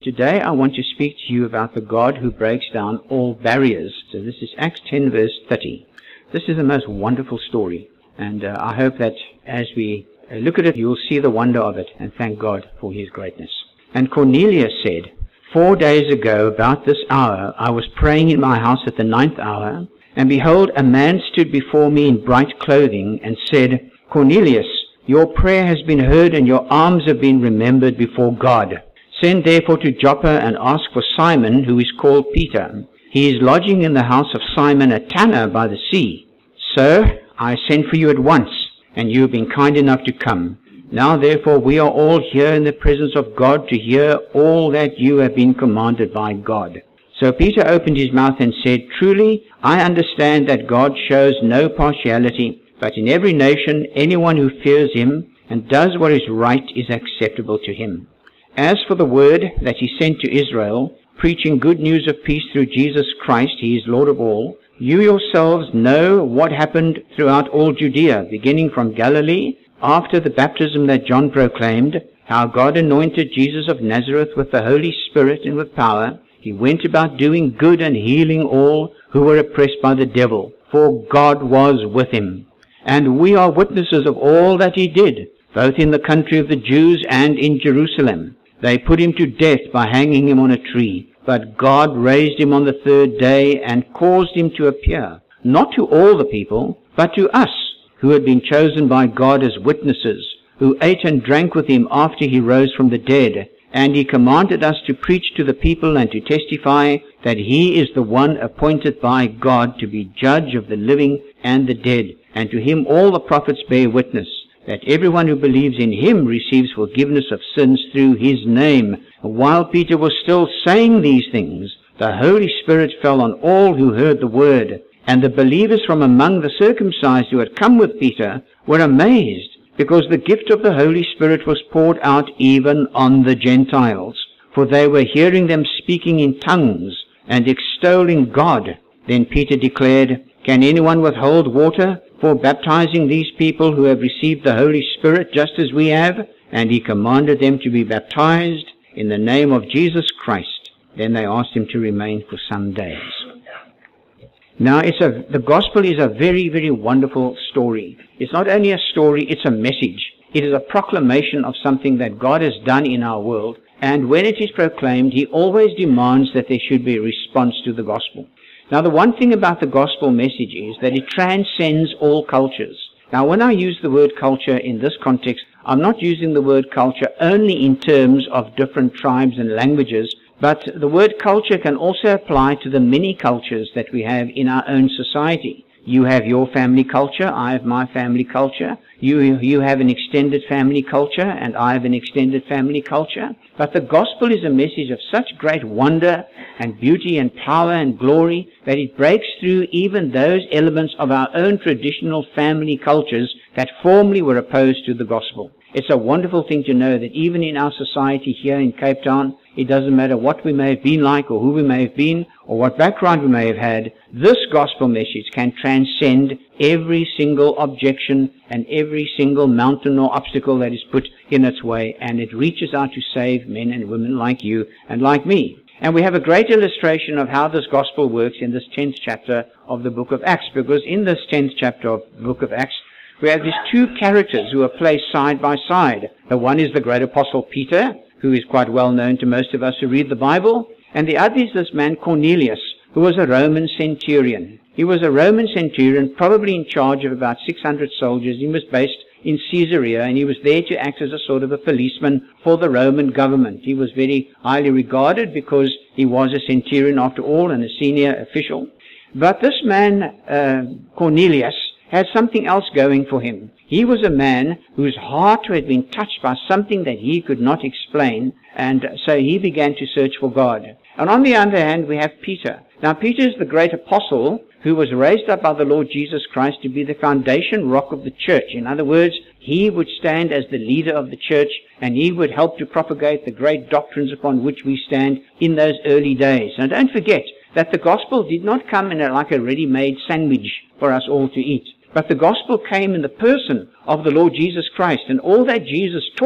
Today I want to speak to you about the God who breaks down all barriers. So this is Acts 10 verse 30. This is the most wonderful story, and I hope that as we look at it, you'll see the wonder of it and thank God for his greatness. And Cornelius said, 4 days ago, about this hour, I was praying in my house at the 9th hour, and behold, a man stood before me in bright clothing and said, Cornelius, your prayer has been heard and your alms have been remembered before God. Send therefore to Joppa and ask for Simon, who is called Peter. He is lodging in the house of Simon a tanner by the sea. Sir, I sent for you at once, and you have been kind enough to come. Now therefore we are all here in the presence of God to hear all that you have been commanded by God. So Peter opened his mouth and said, Truly, I understand that God shows no partiality, but in every nation anyone who fears him and does what is right is acceptable to him. As for the word that he sent to Israel, preaching good news of peace through Jesus Christ, he is Lord of all, you yourselves know what happened throughout all Judea, beginning from Galilee, after the baptism that John proclaimed, how God anointed Jesus of Nazareth with the Holy Spirit and with power. He went about doing good and healing all who were oppressed by the devil, for God was with him. And we are witnesses of all that he did, both in the country of the Jews and in Jerusalem. They put him to death by hanging him on a tree, but God raised him on the 3rd day and caused him to appear, not to all the people, but to us, who had been chosen by God as witnesses, who ate and drank with him after he rose from the dead. And he commanded us to preach to the people and to testify that he is the one appointed by God to be judge of the living and the dead. And to him all the prophets bear witness, that everyone who believes in him receives forgiveness of sins through his name. While Peter was still saying these things, the Holy Spirit fell on all who heard the word. And the believers from among the circumcised who had come with Peter were amazed, because the gift of the Holy Spirit was poured out even on the Gentiles. For they were hearing them speaking in tongues and extolling God. Then Peter declared, Can anyone withhold water for baptizing these people who have received the Holy Spirit just as we have? And he commanded them to be baptized in the name of Jesus Christ. Then they asked him to remain for some days. Now, the gospel is a very, very wonderful story. It's not only a story, it's a message. It is a proclamation of something that God has done in our world. And when it is proclaimed, he always demands that there should be a response to the gospel. Now, the one thing about the gospel message is that it transcends all cultures. Now, when I use the word culture in this context, I'm not using the word culture only in terms of different tribes and languages, but the word culture can also apply to the many cultures that we have in our own society. You have your family culture, I have my family culture. You have an extended family culture, and I have an extended family culture. But the gospel is a message of such great wonder and beauty and power and glory that it breaks through even those elements of our own traditional family cultures that formerly were opposed to the gospel. It's a wonderful thing to know that even in our society here in Cape Town, it doesn't matter what we may have been like or who we may have been or what background we may have had, this gospel message can transcend every single objection and every single mountain or obstacle that is put in its way, and it reaches out to save men and women like you and like me. And we have a great illustration of how this gospel works in this 10th chapter of the book of Acts, because in this 10th chapter of the book of Acts, we have these two characters who are placed side by side. The one is the great apostle Peter, who is quite well known to most of us who read the Bible, and the other is this man Cornelius, who was a Roman centurion. He was a Roman centurion, probably in charge of about 600 soldiers. He was based in Caesarea, and he was there to act as a sort of a policeman for the Roman government. He was very highly regarded because he was a centurion after all and a senior official. But this man, Cornelius, had something else going for him. He was a man whose heart had been touched by something that he could not explain, and so he began to search for God. And on the other hand, we have Peter. Now, Peter is the great apostle who was raised up by the Lord Jesus Christ to be the foundation rock of the church. In other words, he would stand as the leader of the church, and he would help to propagate the great doctrines upon which we stand in those early days. Now, don't forget that the gospel did not come in like a ready-made sandwich for us all to eat. But the gospel came in the person of the Lord Jesus Christ, and all that Jesus taught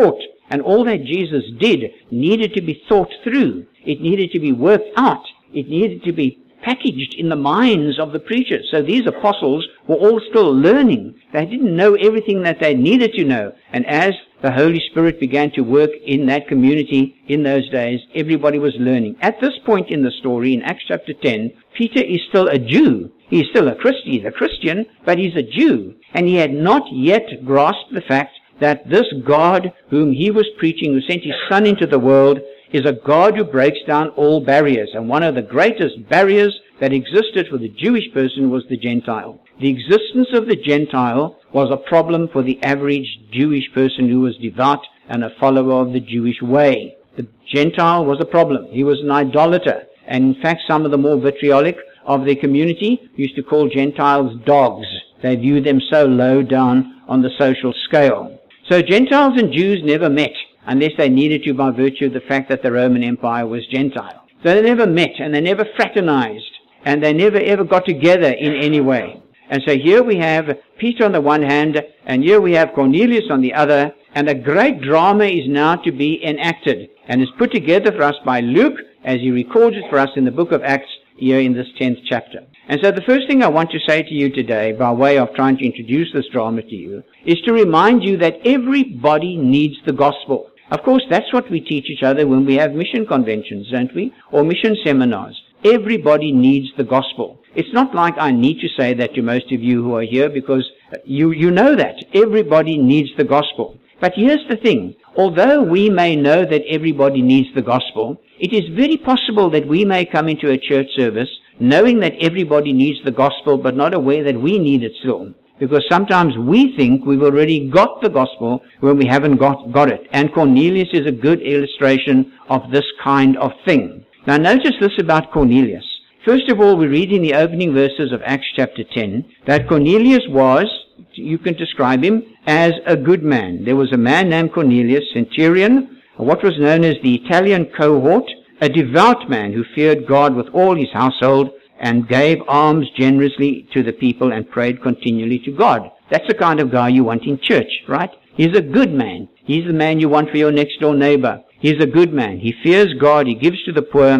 And all that Jesus did needed to be thought through. It needed to be worked out. It needed to be packaged in the minds of the preachers. So these apostles were all still learning. They didn't know everything that they needed to know. And as the Holy Spirit began to work in that community in those days, everybody was learning. At this point in the story, in Acts chapter 10, Peter is still a Jew. He's still a Christian, but he's a Jew. And he had not yet grasped the fact that this God whom he was preaching, who sent his Son into the world, is a God who breaks down all barriers. And one of the greatest barriers that existed for the Jewish person was the Gentile. The existence of the Gentile was a problem for the average Jewish person who was devout and a follower of the Jewish way. The Gentile was a problem. He was an idolater. And in fact, some of the more vitriolic of the community used to call Gentiles dogs. They viewed them so low down on the social scale. So Gentiles and Jews never met, unless they needed to by virtue of the fact that the Roman Empire was Gentile. So they never met, and they never fraternized, and they never ever got together in any way. And so here we have Peter on the one hand, and here we have Cornelius on the other, and a great drama is now to be enacted, and is put together for us by Luke, as he records it for us in the book of Acts, here in this 10th chapter. And so the first thing I want to say to you today, by way of trying to introduce this drama to you, is to remind you that everybody needs the gospel. Of course, that's what we teach each other when we have mission conventions, don't we? Or mission seminars. Everybody needs the gospel. It's not like I need to say that to most of you who are here, because you know that. Everybody needs the gospel. But here's the thing. Although we may know that everybody needs the gospel, it is very possible that we may come into a church service knowing that everybody needs the gospel, but not aware that we need it still. Because sometimes we think we've already got the gospel when we haven't got it. And Cornelius is a good illustration of this kind of thing. Now notice this about Cornelius. First of all, we read in the opening verses of Acts chapter 10 that Cornelius was, you can describe him as a good man. There was a man named Cornelius, centurion, what was known as the Italian cohort, a devout man who feared God with all his household and gave alms generously to the people and prayed continually to God. That's the kind of guy you want in church, right? He's a good man. He's the man you want for your next door neighbor. He's a good man. He fears God. He gives to the poor,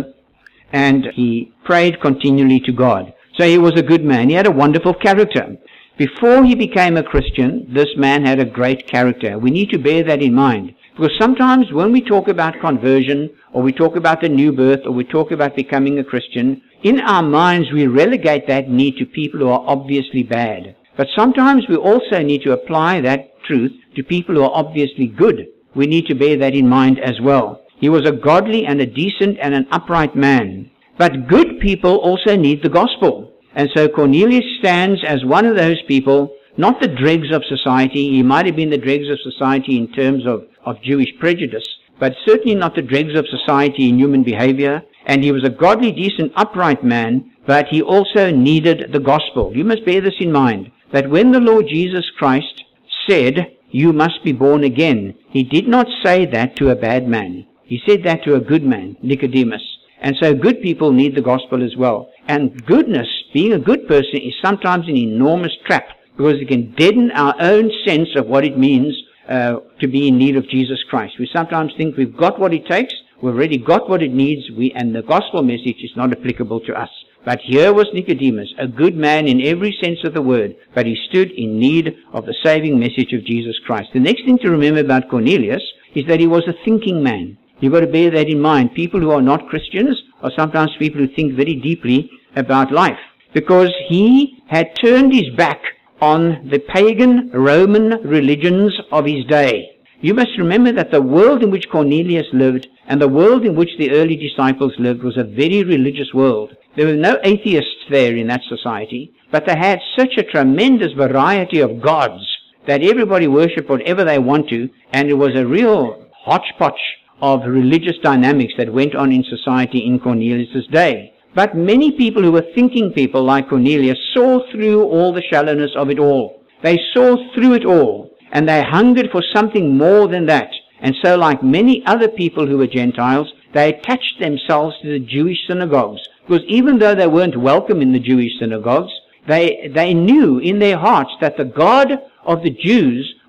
and he prayed continually to God. So he was a good man. He had a wonderful character. Before he became a Christian, this man had a great character. We need to bear that in mind. Because sometimes when we talk about conversion, or we talk about the new birth, or we talk about becoming a Christian, in our minds we relegate that need to people who are obviously bad. But sometimes we also need to apply that truth to people who are obviously good. We need to bear that in mind as well. He was a godly and a decent and an upright man. But good people also need the gospel. And so Cornelius stands as one of those people, not the dregs of society. He might have been the dregs of society in terms of Jewish prejudice, but certainly not the dregs of society in human behavior. And he was a godly, decent, upright man, but he also needed the gospel. You must bear this in mind, that when the Lord Jesus Christ said, "You must be born again," he did not say that to a bad man. He said that to a good man, Nicodemus. And so good people need the gospel as well. And goodness, being a good person, is sometimes an enormous trap, because it can deaden our own sense of what it means to be in need of Jesus Christ. We sometimes think we've got what it takes, we've already got what it needs, and the gospel message is not applicable to us. But here was Nicodemus, a good man in every sense of the word, but he stood in need of the saving message of Jesus Christ. The next thing to remember about Cornelius is that he was a thinking man. You've got to bear that in mind. People who are not Christians are sometimes people who think very deeply about life, because he had turned his back on the pagan Roman religions of his day. You must remember that the world in which Cornelius lived and the world in which the early disciples lived was a very religious world. There were no atheists there in that society, but they had such a tremendous variety of gods that everybody worshipped whatever they want to, and it was a real hodgepodge of religious dynamics that went on in society in Cornelius' day. But many people who were thinking people like Cornelius saw through all the shallowness of it all. They saw through it all, and they hungered for something more than that. And so, like many other people who were Gentiles, they attached themselves to the Jewish synagogues. Because even though they weren't welcome in the Jewish synagogues, they knew in their hearts that the God of the Jews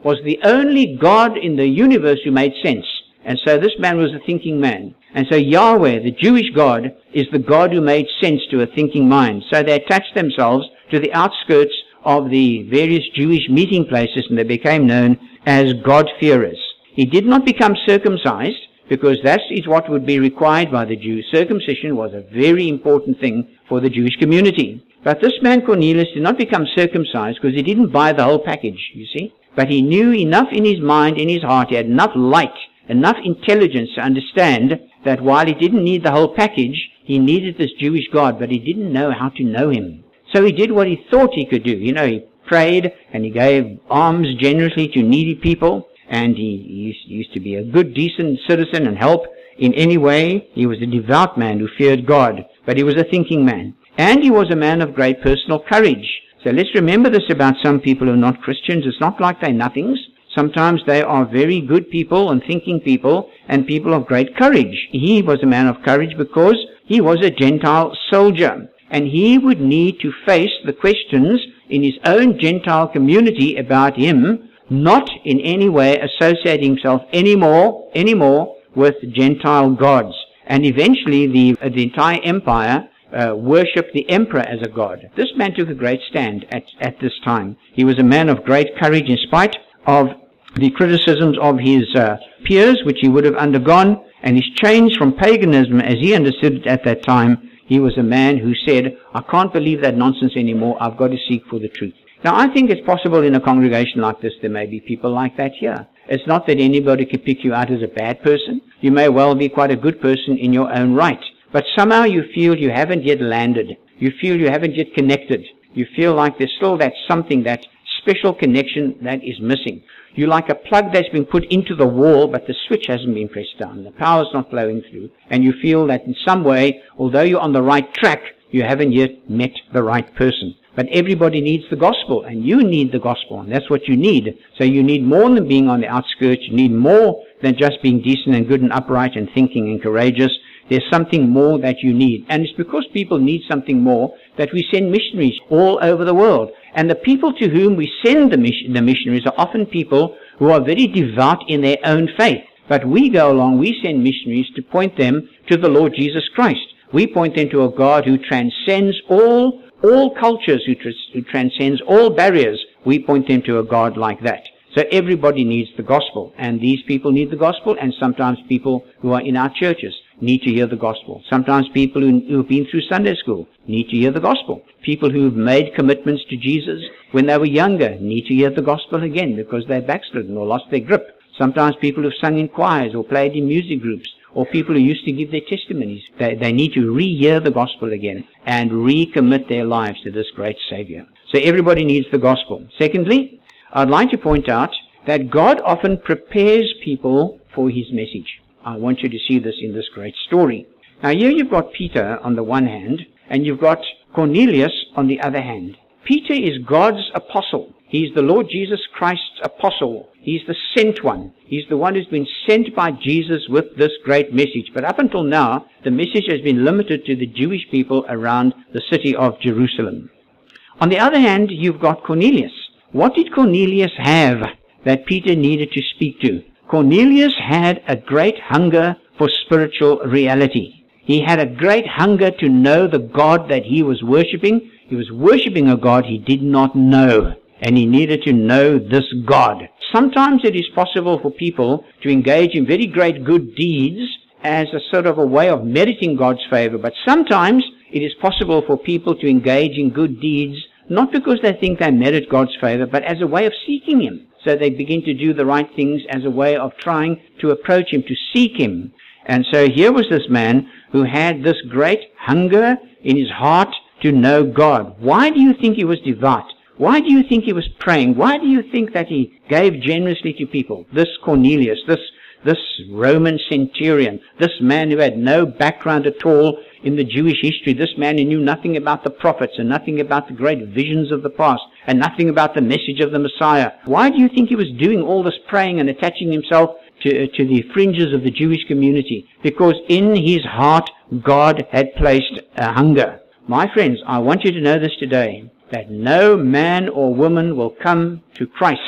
was the only God in the universe who made sense. And so this man was a thinking man. And so Yahweh, the Jewish God, is the God who made sense to a thinking mind. So they attached themselves to the outskirts of the various Jewish meeting places, and they became known as God-fearers. He did not become circumcised, because that is what would be required by the Jews. Circumcision was a very important thing for the Jewish community. But this man Cornelius did not become circumcised because he didn't buy the whole package, you see. But he knew enough in his mind, in his heart, he had enough light, enough intelligence to understand that while he didn't need the whole package, he needed this Jewish God, but he didn't know how to know him. So he did what he thought he could do. He prayed and he gave alms generously to needy people. And he used to be a good, decent citizen and help in any way. He was a devout man who feared God, but he was a thinking man. And he was a man of great personal courage. So let's remember this about some people who are not Christians. It's not like they're nothings. Sometimes they are very good people and thinking people and people of great courage. He was a man of courage because he was a Gentile soldier. And he would need to face the questions in his own Gentile community about him, not in any way associating himself anymore with Gentile gods. And eventually the entire empire worshipped the emperor as a god. This man took a great stand at this time. He was a man of great courage in spite of the criticisms of his peers, which he would have undergone, and his change from paganism as he understood it at that time. He was a man who said, I can't believe that nonsense anymore, I've got to seek for the truth. Now, I think it's possible in a congregation like this there may be people like that here. It's not that anybody can pick you out as a bad person. You may well be quite a good person in your own right. But somehow you feel you haven't yet landed. You feel you haven't yet connected. You feel like there's still that something, that special connection that is missing. You're like a plug that's been put into the wall, but the switch hasn't been pressed down. The power's not flowing through. And you feel that in some way, although you're on the right track, you haven't yet met the right person. But everybody needs the gospel, and you need the gospel, and that's what you need. So you need more than being on the outskirts. You need more than just being decent and good and upright and thinking and courageous. There's something more that you need. And it's because people need something more that we send missionaries all over the world. And the people to whom we send the missionaries are often people who are very devout in their own faith. But we go along, we send missionaries to point them to the Lord Jesus Christ. We point them to a God who transcends all cultures, who transcends all barriers. We point them to a God like that. So everybody needs the gospel, and these people need the gospel, and sometimes people who are in our churches need to hear the gospel. Sometimes people who've been through Sunday school need to hear the gospel. People who've made commitments to Jesus when they were younger need to hear the gospel again because they're backslidden or lost their grip. Sometimes people who've sung in choirs or played in music groups, or people who used to give their testimonies, they need to re-hear the gospel again and recommit their lives to this great Savior. So everybody needs the gospel. Secondly, I'd like to point out that God often prepares people for his message. I want you to see this in this great story. Now here you've got Peter on the one hand, and you've got Cornelius on the other hand. Peter is God's apostle. He's the Lord Jesus Christ's apostle. He's the sent one. He's the one who's been sent by Jesus with this great message. But up until now, the message has been limited to the Jewish people around the city of Jerusalem. On the other hand, you've got Cornelius. What did Cornelius have that Peter needed to speak to? Cornelius had a great hunger for spiritual reality. He had a great hunger to know the God that he was worshipping. He was worshipping a God he did not know, and he needed to know this God. Sometimes it is possible for people to engage in very great good deeds as a sort of a way of meriting God's favor, but sometimes it is possible for people to engage in good deeds not because they think they merit God's favor, but as a way of seeking him. So they begin to do the right things as a way of trying to approach him, to seek him. And so here was this man who had this great hunger in his heart to know God. Why do you think he was devout? Why do you think he was praying? Why do you think that he gave generously to people? This Cornelius, this Roman centurion, this man who had no background at all in the Jewish history, this man who knew nothing about the prophets and nothing about the great visions of the past and nothing about the message of the Messiah. Why do you think he was doing all this praying and attaching himself to the fringes of the Jewish community? Because in his heart, God had placed a hunger. My friends, I want you to know this today, that no man or woman will come to Christ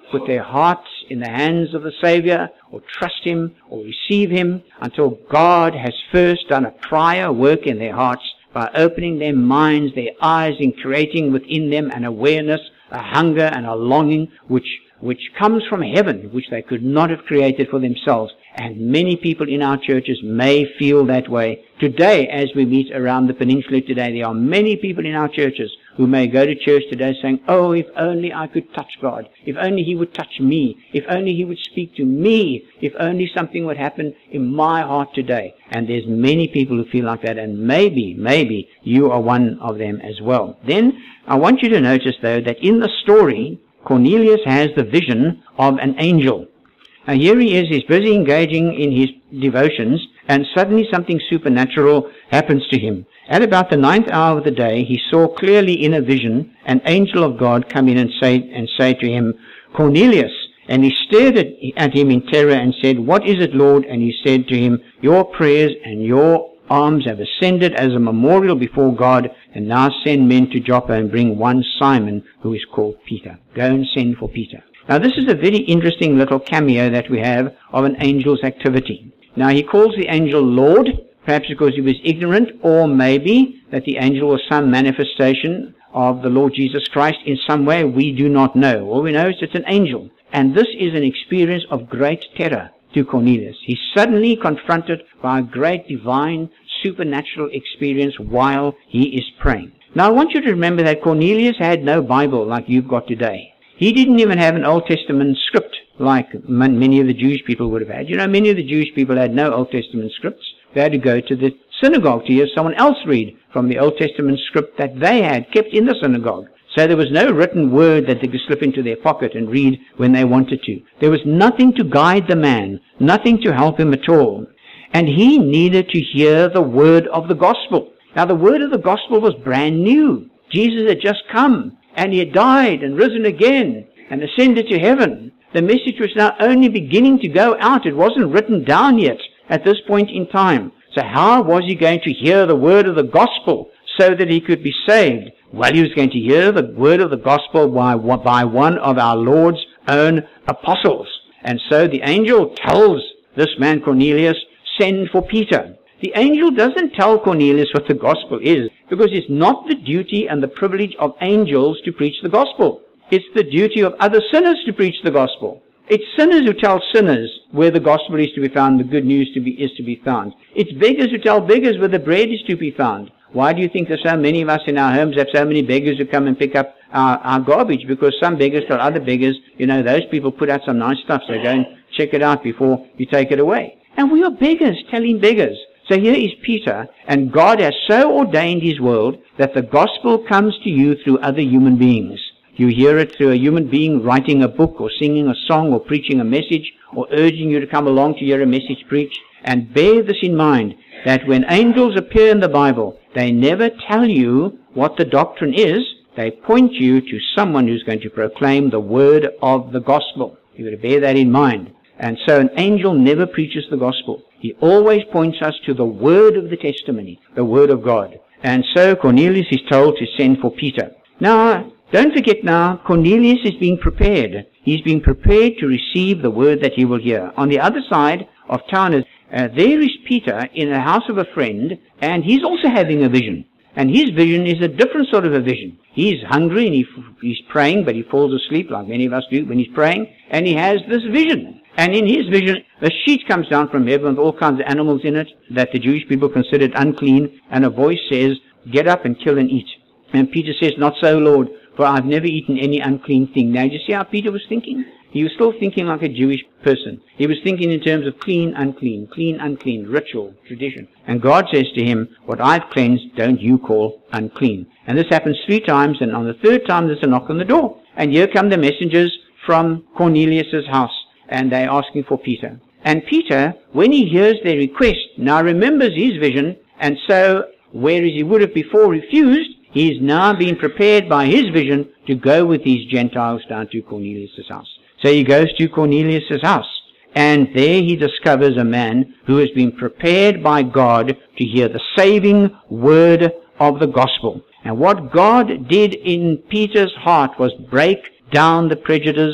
put their hearts in the hands of the Savior, or trust Him, or receive Him, until God has first done a prior work in their hearts by opening their minds, their eyes, and creating within them an awareness, a hunger and a longing which comes from heaven, which they could not have created for themselves. And many people in our churches may feel that way. Today, as we meet around the peninsula today, there are many people in our churches who may go to church today saying, oh, if only I could touch God. If only He would touch me. If only He would speak to me. If only something would happen in my heart today. And there's many people who feel like that, and maybe you are one of them as well. Then I want you to notice, though, that in the story, Cornelius has the vision of an angel. Now here he is, he's busy engaging in his devotions, and suddenly something supernatural happens to him. At about the 9th hour of the day, he saw clearly in a vision an angel of God come in and say to him, Cornelius. And he stared at him in terror and said, what is it, Lord? And he said to him, your prayers and your alms have ascended as a memorial before God, and now send men to Joppa and bring one Simon, who is called Peter. Go and send for Peter. Now this is a very interesting little cameo that we have of an angel's activity. Now he calls the angel Lord, perhaps because he was ignorant, or maybe that the angel was some manifestation of the Lord Jesus Christ in some way. We do not know. All we know is it's an angel. And this is an experience of great terror to Cornelius. He's suddenly confronted by a great divine supernatural experience while he is praying. Now I want you to remember that Cornelius had no Bible like you've got today. He didn't even have an Old Testament script like many of the Jewish people would have had. You know, many of the Jewish people had no Old Testament scripts. They had to go to the synagogue to hear someone else read from the Old Testament script that they had kept in the synagogue. So there was no written word that they could slip into their pocket and read when they wanted to. There was nothing to guide the man, nothing to help him at all. And he needed to hear the word of the gospel. Now the word of the gospel was brand new. Jesus had just come, and He had died and risen again and ascended to heaven. The message was now only beginning to go out. It wasn't written down yet at this point in time. So how was he going to hear the word of the gospel so that he could be saved? Well, he was going to hear the word of the gospel by one of our Lord's own apostles. And so the angel tells this man Cornelius, send for Peter. The angel doesn't tell Cornelius what the gospel is, because it's not the duty and the privilege of angels to preach the gospel. It's the duty of other sinners to preach the gospel. It's sinners who tell sinners where the gospel is to be found, the good news is to be found. It's beggars who tell beggars where the bread is to be found. Why do you think there's so many of us in our homes have so many beggars who come and pick up our garbage? Because some beggars tell other beggars, you know, those people put out some nice stuff, so go and check it out before you take it away. And we are beggars telling beggars. So here is Peter, and God has so ordained His world that the gospel comes to you through other human beings. You hear it through a human being writing a book or singing a song or preaching a message or urging you to come along to hear a message preached. And bear this in mind, that when angels appear in the Bible, they never tell you what the doctrine is. They point you to someone who's going to proclaim the word of the gospel. You've got to bear that in mind. And so an angel never preaches the gospel. He always points us to the word of the testimony, the word of God. And so Cornelius is told to send for Peter. Now, don't forget now, Cornelius is being prepared. He's being prepared to receive the word that he will hear. On the other side of town, there is Peter in the house of a friend, and he's also having a vision. And his vision is a different sort of a vision. He's hungry and he's praying, but he falls asleep like many of us do when he's praying, and he has this vision. And in his vision, a sheet comes down from heaven with all kinds of animals in it that the Jewish people considered unclean, and a voice says, get up and kill and eat. And Peter says, not so, Lord, for I've never eaten any unclean thing. Now, do you see how Peter was thinking? He was still thinking like a Jewish person. He was thinking in terms of clean, unclean, ritual, tradition. And God says to him, what I've cleansed, don't you call unclean. And this happens 3 times, and on the 3rd time there's a knock on the door. And here come the messengers from Cornelius' house, and they're asking for Peter. And Peter, when he hears their request, now remembers his vision, and so, whereas he would have before refused, he is now being prepared by his vision to go with these Gentiles down to Cornelius' house. So he goes to Cornelius' house, and there he discovers a man who has been prepared by God to hear the saving word of the gospel. And what God did in Peter's heart was break down the prejudice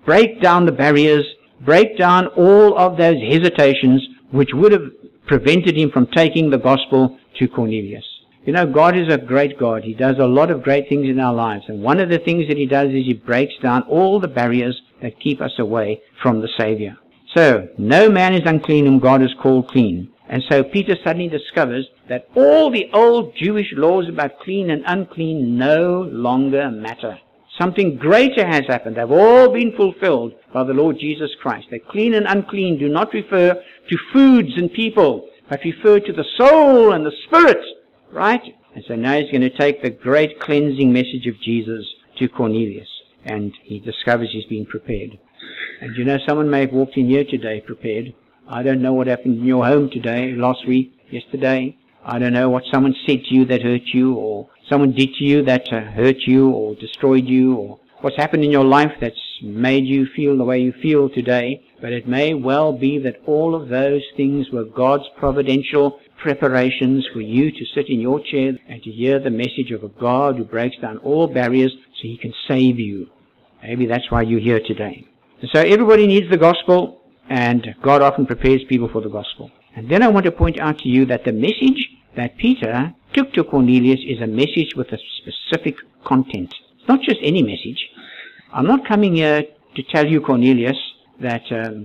break down the barriers, break down all of those hesitations which would have prevented him from taking the gospel to Cornelius. You know, God is a great God. He does a lot of great things in our lives. And one of the things that he does is he breaks down all the barriers that keep us away from the Savior. So, no man is unclean whom God has called clean. And so Peter suddenly discovers that all the old Jewish laws about clean and unclean no longer matter. Something greater has happened. They've all been fulfilled by the Lord Jesus Christ. That clean and unclean do not refer to foods and people, but refer to the soul and the spirit. Right? And so now he's going to take the great cleansing message of Jesus to Cornelius. And he discovers he's been prepared. And you know, someone may have walked in here today prepared. I don't know what happened in your home today, last week, yesterday. I don't know what someone said to you that hurt you, or someone did to you that hurt you or destroyed you, or what's happened in your life that's made you feel the way you feel today. But it may well be that all of those things were God's providential preparations for you to sit in your chair and to hear the message of a God who breaks down all barriers so he can save you. Maybe that's why you're here today. And so everybody needs the gospel, and God often prepares people for the gospel. And then I want to point out to you that the message that Peter took to Cornelius is a message with a specific content. It's not just any message. I'm not coming here to tell you, Cornelius, that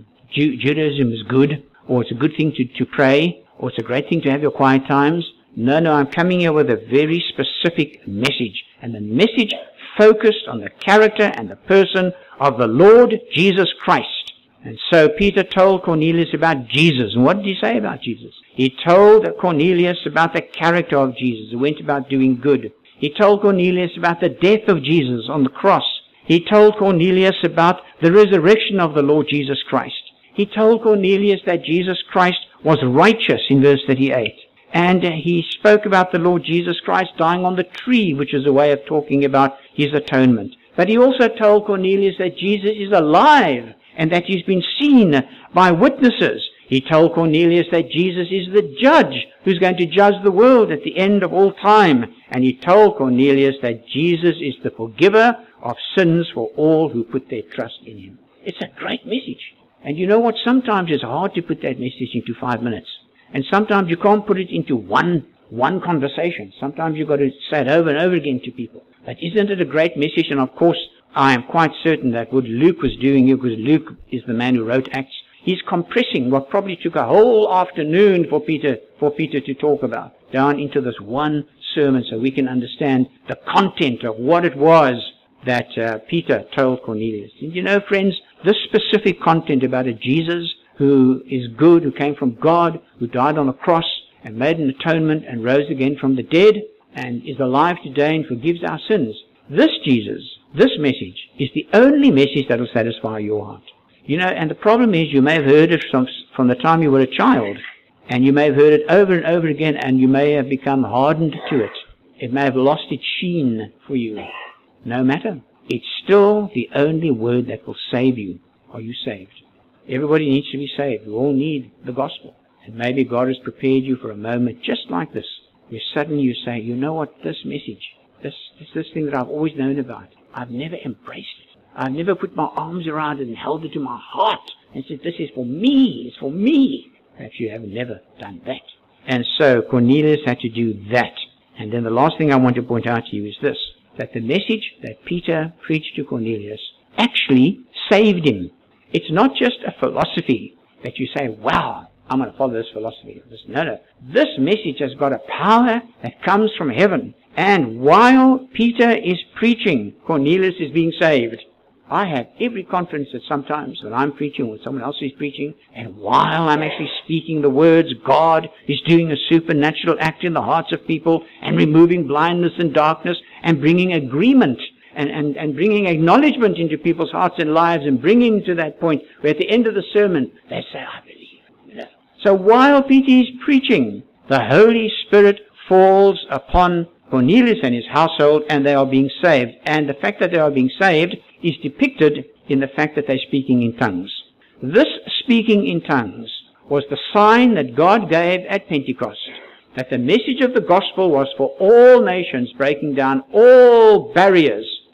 Judaism is good, or it's a good thing to pray, or it's a great thing to have your quiet times. No, I'm coming here with a very specific message. And the message focused on the character and the person of the Lord Jesus Christ. And so Peter told Cornelius about Jesus. And what did he say about Jesus? He told Cornelius about the character of Jesus, who went about doing good. He told Cornelius about the death of Jesus on the cross. He told Cornelius about the resurrection of the Lord Jesus Christ. He told Cornelius that Jesus Christ was righteous in verse 38. And he spoke about the Lord Jesus Christ dying on the tree, which is a way of talking about his atonement. But he also told Cornelius that Jesus is alive and that he's been seen by witnesses. He told Cornelius that Jesus is the judge who's going to judge the world at the end of all time. And he told Cornelius that Jesus is the forgiver of sins for all who put their trust in him. It's a great message. And you know what? Sometimes it's hard to put that message into 5 minutes. And sometimes you can't put it into one conversation. Sometimes you've got to say it over and over again to people. But isn't it a great message? And of course, I am quite certain that what Luke was doing here, because Luke is the man who wrote Acts, he's compressing what probably took a whole afternoon for Peter to talk about down into this one sermon, so we can understand the content of what it was that Peter told Cornelius. And you know, friends, this specific content about a Jesus who is good, who came from God, who died on the cross and made an atonement and rose again from the dead and is alive today and forgives our sins. This Jesus, this message, is the only message that will satisfy your heart. You know, and the problem is you may have heard it from the time you were a child, and you may have heard it over and over again, and you may have become hardened to it. It may have lost its sheen for you. No matter. It's still the only word that will save you. Are you saved? Everybody needs to be saved. We all need the gospel. And maybe God has prepared you for a moment just like this, where suddenly you say, you know what, this message, this thing that I've always known about, I've never embraced it. I've never put my arms around it and held it to my heart and said, this is for me, it's for me. Perhaps you have never done that. And so Cornelius had to do that. And then the last thing I want to point out to you is this, that the message that Peter preached to Cornelius actually saved him. It's not just a philosophy that you say, wow, I'm going to follow this philosophy. No. This message has got a power that comes from heaven. And while Peter is preaching, Cornelius is being saved. I have every confidence that sometimes when I'm preaching or someone else is preaching, and while I'm actually speaking the words, God is doing a supernatural act in the hearts of people and removing blindness and darkness and bringing agreement and bringing acknowledgement into people's hearts and lives and bringing to that point where at the end of the sermon they say, I believe. You know? So while Peter is preaching, the Holy Spirit falls upon Cornelius and his household, and they are being saved. And the fact that they are being saved is depicted in the fact that they're speaking in tongues. This speaking in tongues was the sign that God gave at Pentecost, that the message of the gospel was for all nations, breaking down all barriers.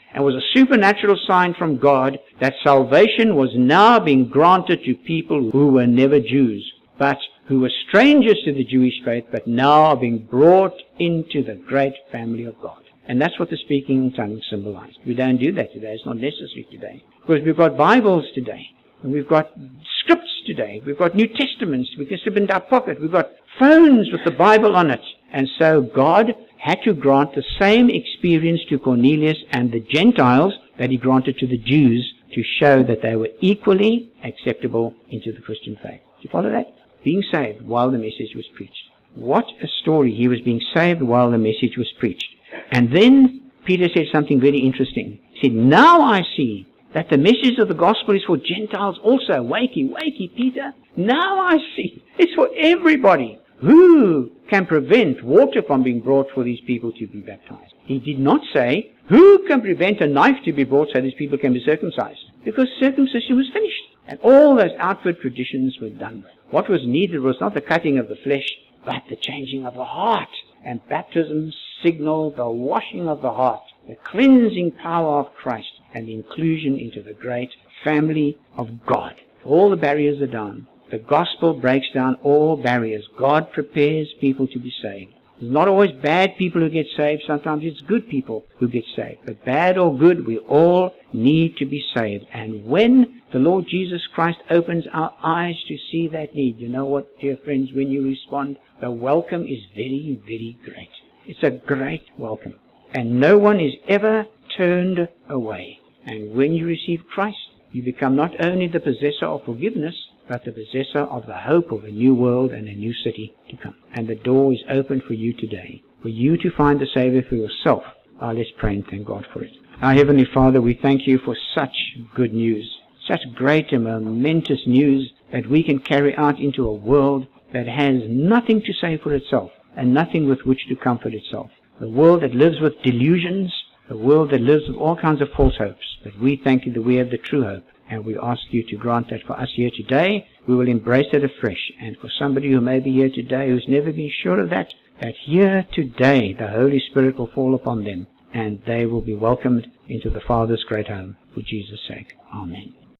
and was a supernatural sign from God that salvation was now being granted to people who were never Jews, but who were strangers to the Jewish faith, but now are being brought into the great family of God. And that's what the speaking in tongues symbolized. We don't do that today. It's not necessary today. Because we've got Bibles today. And we've got scripts today. We've got New Testaments. We can slip into our pocket. We've got phones with the Bible on it. And so God had to grant the same experience to Cornelius and the Gentiles that he granted to the Jews to show that they were equally acceptable into the Christian faith. Do you follow that? Being saved while the message was preached. What a story. He was being saved while the message was preached. And then Peter said something very interesting. He said, now I see that the message of the gospel is for Gentiles also. Wakey, wakey, Peter. Now I see. It's for everybody. Who can prevent water from being brought for these people to be baptized? He did not say, who can prevent a knife to be brought so these people can be circumcised? Because circumcision was finished. And all those outward traditions were done. What was needed was not the cutting of the flesh, but the changing of the heart. And baptism signaled the washing of the heart, the cleansing power of Christ, and the inclusion into the great family of God. All the barriers are down. The gospel breaks down all barriers. God prepares people to be saved. It's not always bad people who get saved. Sometimes it's good people who get saved. But bad or good, we all need to be saved. And when the Lord Jesus Christ opens our eyes to see that need, you know what, dear friends, when you respond, the welcome is very, very great. It's a great welcome. And no one is ever turned away. And when you receive Christ, you become not only the possessor of forgiveness, but the possessor of the hope of a new world and a new city to come. And the door is open for you today, for you to find the Savior for yourself. Let's pray and thank God for it. Our Heavenly Father, we thank you for such good news, such great and momentous news that we can carry out into a world that has nothing to say for itself and nothing with which to comfort itself. The world that lives with delusions, the world that lives with all kinds of false hopes. But we thank you that we have the true hope. And we ask you to grant that for us here today. We will embrace it afresh. And for somebody who may be here today who's never been sure of that here today the Holy Spirit will fall upon them and they will be welcomed into the Father's great home for Jesus' sake. Amen.